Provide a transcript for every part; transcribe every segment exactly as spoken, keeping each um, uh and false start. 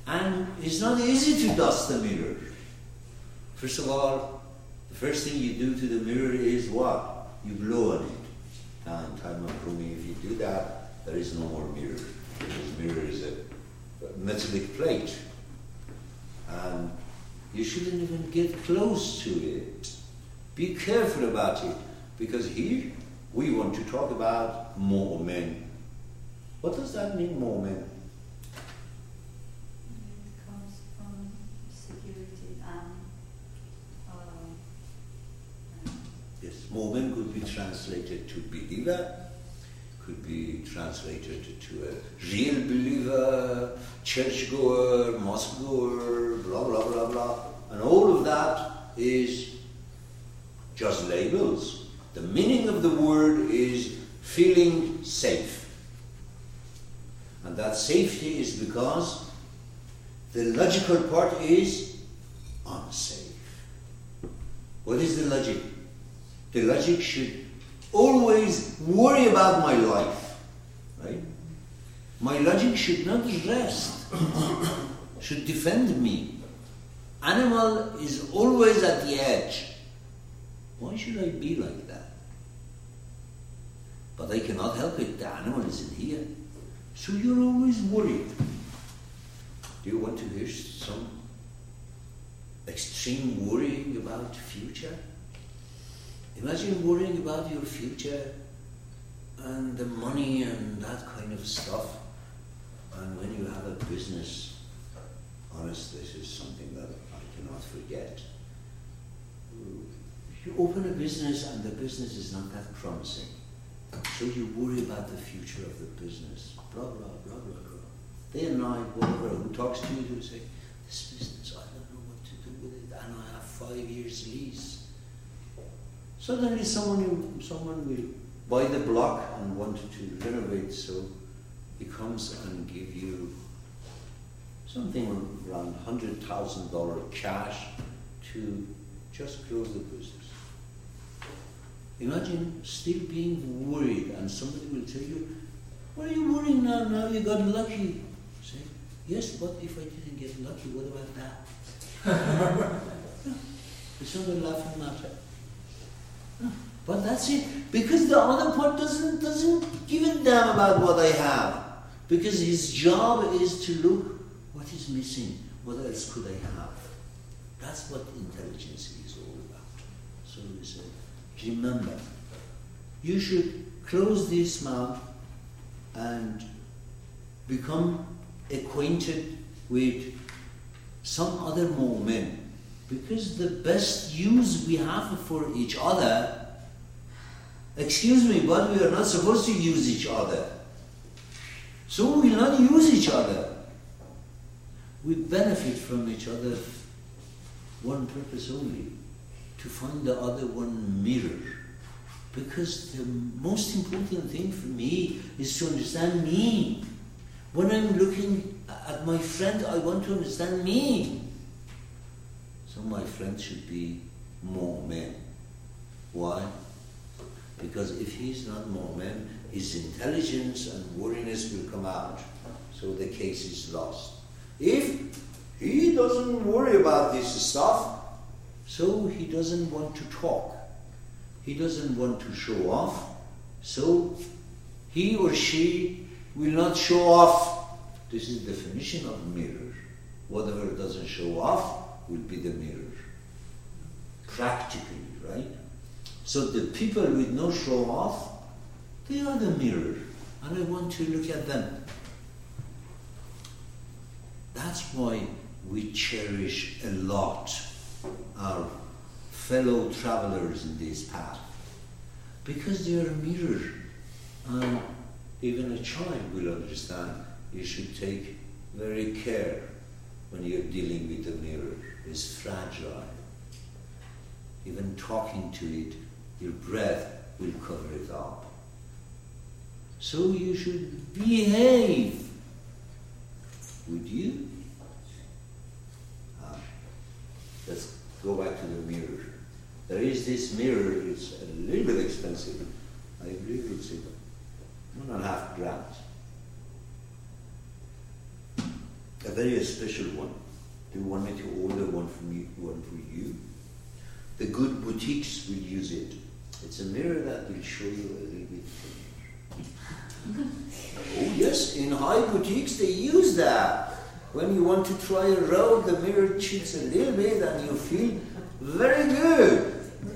And it's not easy to dust the mirror. First of all, the first thing you do to the mirror is what? You blow on it. Now in time of Rumi, if you do that, there is no more mirror. Because mirror is a, a metallic plate. And you shouldn't even get close to it. Be careful about it. Because here, we want to talk about mu'min. What does that mean, mu'min? It comes from security and uh, Yes, mu'min could be translated to believer, could be translated to a real believer, churchgoer, mosque-goer, blah, blah, blah, blah. And all of that is just labels. The meaning of the word is feeling safe. And that safety is because the logical part is unsafe. What is the logic? The logic should always worry about my life, right? My logic should not rest, should defend me. Animal is always at the edge. Why should I be like that? But I cannot help it, the animal isn't here. So you're always worried. Do you want to hear some extreme worrying about the future? Imagine worrying about your future and the money and that kind of stuff. And when you have a business, honest, this is something that I cannot forget. You open a business and the business is not that promising. So you worry about the future of the business. Blah, blah, blah, blah, blah. Day and night, whatever, who talks to you, they say, this business, I don't know what to do with it, and I have five years lease. Suddenly someone, someone will buy the block and want to renovate, so he comes and give you something around one hundred thousand dollars cash to just close the business. Imagine still being worried and somebody will tell you, what are you worrying now? Now you got lucky. Say, yes, but if I didn't get lucky, what about that? Yeah. There's somebody laughing at it. Yeah. But that's it. Because the other part doesn't, doesn't give a damn about what I have. Because his job is to look, what is missing? What else could I have? That's what intelligence is all about. So we say, remember, you should close this mouth and become acquainted with some other mu'min. Because the best use we have for each other, excuse me, but we are not supposed to use each other. So we will not use each other. We benefit from each other one purpose only, to find the other one mirror. Because the most important thing for me is to understand me. When I'm looking at my friend, I want to understand me. So my friend should be mu'min. Why? Because if he's not mu'min, his intelligence and worriness will come out. So the case is lost. If he doesn't worry about this stuff, so he doesn't want to talk. He doesn't want to show off. So he or she will not show off. This is the definition of mirror. Whatever doesn't show off will be the mirror. Practically, right? So the people with no show off, they are the mirror. And I want to look at them. That's why we cherish a lot our fellow travelers in this path, because they are a mirror, and even a child will understand you should take very care when you're dealing with the mirror. It's fragile. Even talking to it, your breath will cover it up. So you should behave. Would you? Ah, let's go back to the mirror. There is this mirror, it's a little bit expensive. I believe it's one and a half grams. A very special one. Do you want me to order one from you, one for you? The good boutiques will use it. It's a mirror that will show you a little bit. Oh yes, in high boutiques they use that. When you want to try a robe, the mirror cheats a little bit and you feel very good.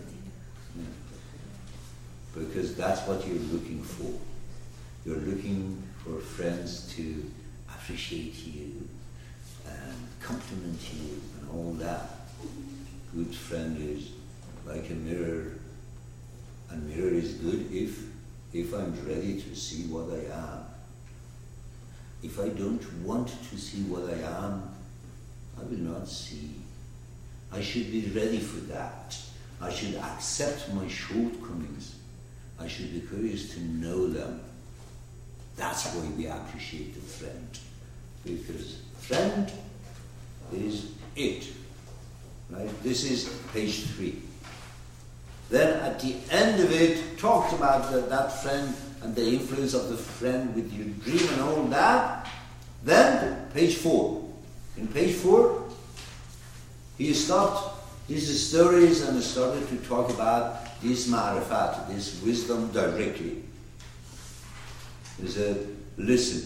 Because that's what you're looking for. You're looking for friends to appreciate you and compliment you and all that. Good friend is like a mirror, and mirror is good if if I'm ready to see what I am. If I don't want to see what I am, I will not see. I should be ready for that. I should accept my shortcomings. I should be curious to know them. That's why we appreciate the friend. Because friend is it. Right? This is page three. Then at the end of it, talks about the, that friend and the influence of the friend with your dream and all that. Then, page four. In page four, he stopped his stories and started to talk about this ma'rifat, this wisdom directly. He said, listen.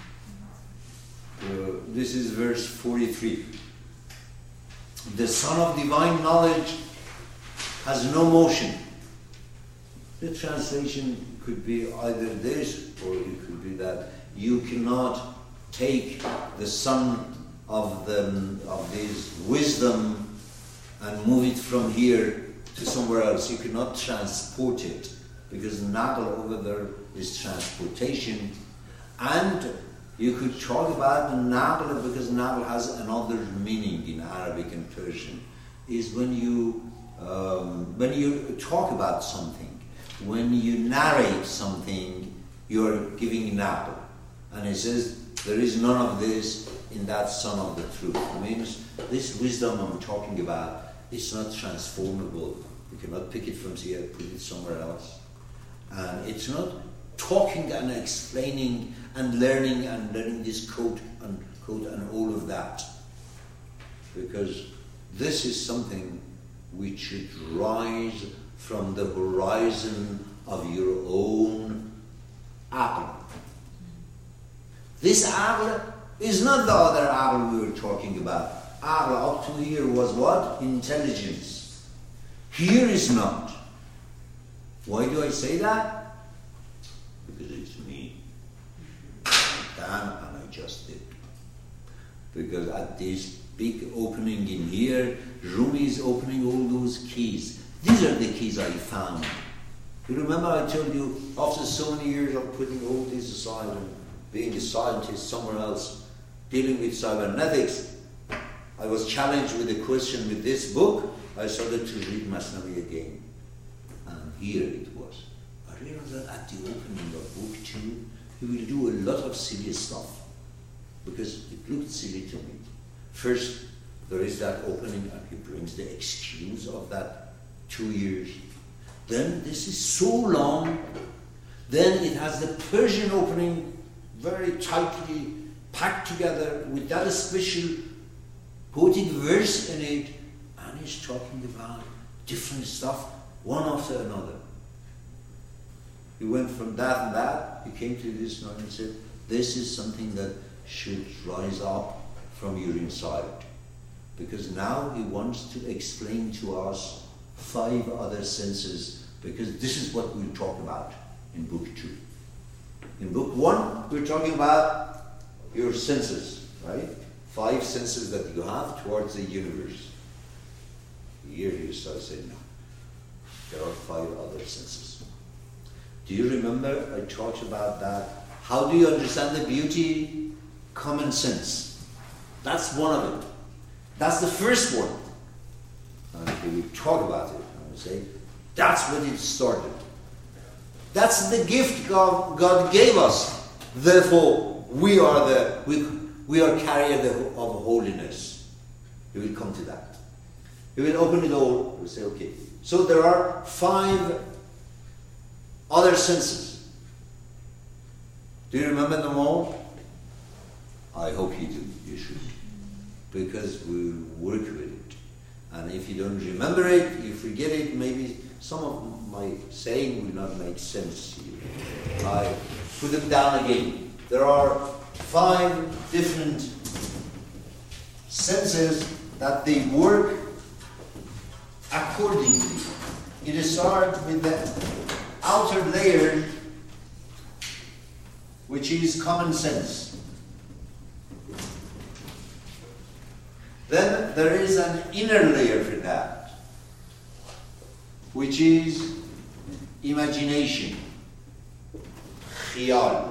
Uh, this is verse forty-three. The Son of Divine Knowledge has no motion. The translation could be either this, or it could be that you cannot take the Son of the of this wisdom and move it from here to somewhere else. You cannot transport it, because Naql over there is transportation. And you could talk about the Naql, because Naql has another meaning in Arabic and Persian, is when you um, when you talk about something, when you narrate something, you're giving Naql. And it says, there is none of this in that Son of the Truth. It means this wisdom I'm talking about, it's not transformable. You cannot pick it from here, put it somewhere else. And it's not talking and explaining and learning and learning this code and code and all of that. Because this is something which should rise from the horizon of your own aql. This aql is not the other aql we were talking about. Aql up to here was what? Intelligence. Here is not. Why do I say that? Because it's me. I'm done and I just did. Because at this big opening in here, Rumi is opening all those keys. These are the keys I found. You remember I told you, after so many years of putting all this aside and being a scientist somewhere else, dealing with cybernetics, I was challenged with a question with this book. I started to read Masnavi again. And here it was. I realized that at the opening of book two, he will do a lot of silly stuff. Because it looked silly to me. First, there is that opening and he brings the excuse of that two years. Then this is so long. Then it has the Persian opening very tightly packed together with that special poetic verse in it. And he's talking about different stuff, one after another. He went from that and that, he came to this one and said, this is something that should rise up from your inside. Because now he wants to explain to us five other senses, because this is what we'll talk about in book two. In book one, we're talking about your senses, right? Five senses that you have towards the universe. Here he starts saying, no, there are five other senses. Do you remember I talked about that? How do you understand the beauty? Common sense. That's one of it. That's the first one. And we talk about it and we say, that's when it started. That's the gift God, God gave us. Therefore, we are the we, we are carriers of holiness. He will come to that. He will open it all. We'll say, okay. So there are five other senses. Do you remember them all? I hope you do, you should. Because we work with it. And if you don't remember it, you forget it, maybe some of my saying will not make sense to you. I put them down again. There are five different senses that they work accordingly. It starts with the outer layer, which is common sense. Then there is an inner layer for that, which is imagination, khiyal.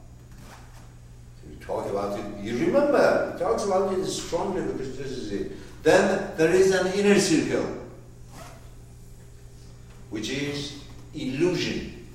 We talk about it, you remember, it talks about it strongly because this is it. Then there is an inner circle, which is illusion.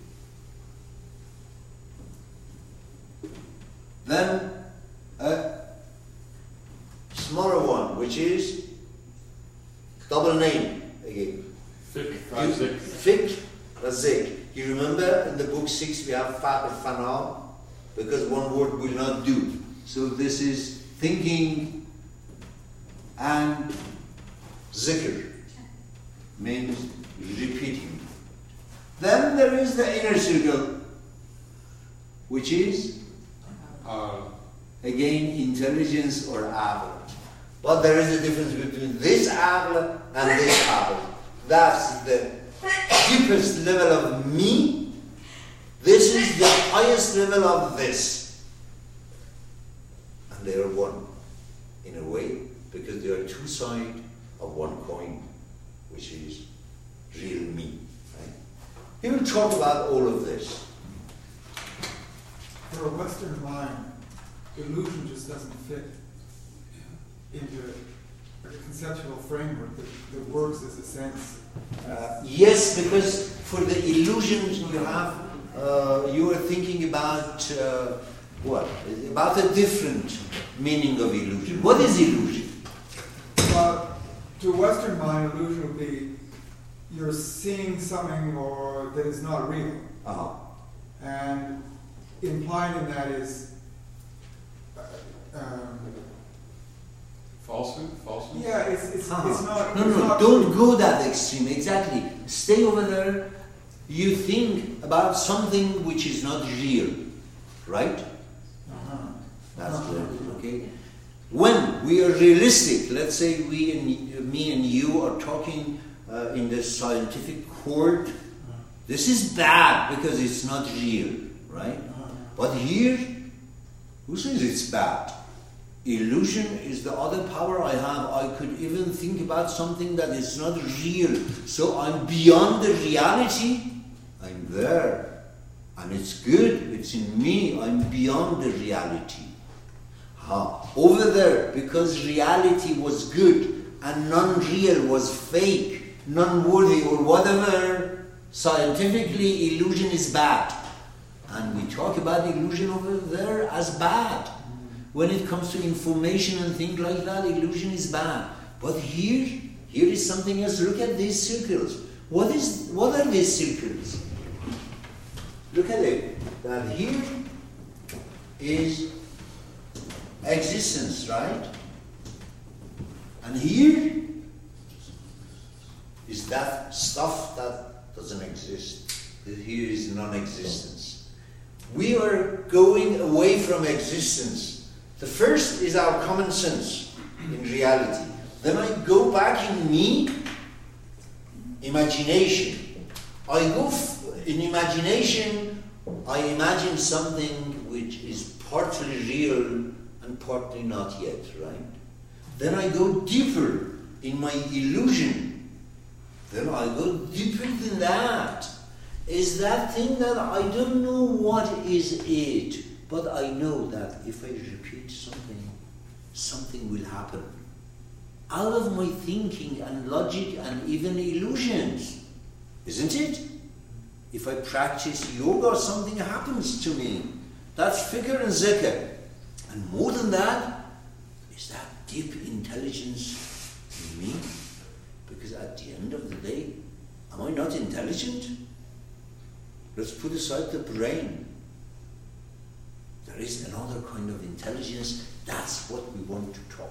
Then a smaller one, which is double name again. Fiqh, Razik. Fiqh, Razik. You remember in the book six we have Fa and Fana, because one word will not do. So this is thinking and zikr, means repeating. Then there is the inner circle, which is Uh, again intelligence or aql. But there is a difference between this aql and this aql. That's the deepest level of me. This is the highest level of this. And they are one, in a way, because they are two sides of one coin, which is real me. Right? He will talk about all of this. For a Western mind, illusion just doesn't fit into a conceptual framework that, that works as a sense. Uh, yes, because for the illusions you have, uh, you are thinking about uh, what? About a different meaning of illusion. What is illusion? Well, to a Western mind, illusion would be you're seeing something or that is not real. Uh-huh. And implied in that is uh, um, falsehood? Falsehood? yeah, it's it's, Uh-huh. it's not. No, it's no, not don't true. go that extreme. Exactly. Stay over there. You think about something which is not real, right? Uh-huh. That's Uh-huh. good. Okay. When we are realistic, let's say we and me and you are talking uh, in the scientific court. This is bad because it's not real, right? But here, who says it's bad? Illusion is the other power I have. I could even think about something that is not real. So I'm beyond the reality. I'm there. And it's good. It's in me. I'm beyond the reality. Ha. Over there, because reality was good and non-real was fake, non-worthy or whatever, scientifically illusion is bad. And we talk about illusion over there as bad. When it comes to information and things like that, illusion is bad. But here, here is something else. Look at these circles. What is? What are these circles? Look at it. That here is existence, right? And here is that stuff that doesn't exist. Here is non-existence. We are going away from existence. The first is our common sense in reality. Then I go back in me, imagination. I go f- in imagination, I imagine something which is partly real and partly not yet, right? Then I go deeper in my illusion. Then I go deeper than that. Is that thing that I don't know what is it, but I know that if I repeat something, something will happen. Out of my thinking and logic and even illusions, isn't it? If I practice yoga, something happens to me. That's fikr and zikr. And more than that, is that deep intelligence in me? Because at the end of the day, am I not intelligent? Let's put aside the brain. There there is another kind of intelligence. That's what we want to talk